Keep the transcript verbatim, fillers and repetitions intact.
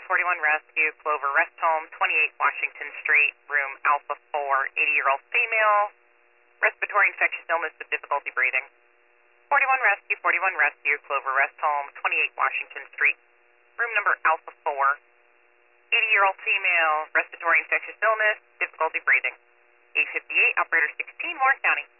forty-one Rescue, Clover Rest Home, twenty-eight Washington Street, room Alpha four, eighty-year-old female, respiratory infectious illness with difficulty breathing. forty-one Rescue, forty-one Rescue, Clover Rest Home, twenty-eight Washington Street, room number Alpha four, eighty-year-old female, respiratory infectious illness, difficulty breathing. eight fifty-eight, operator sixteen, Warren County.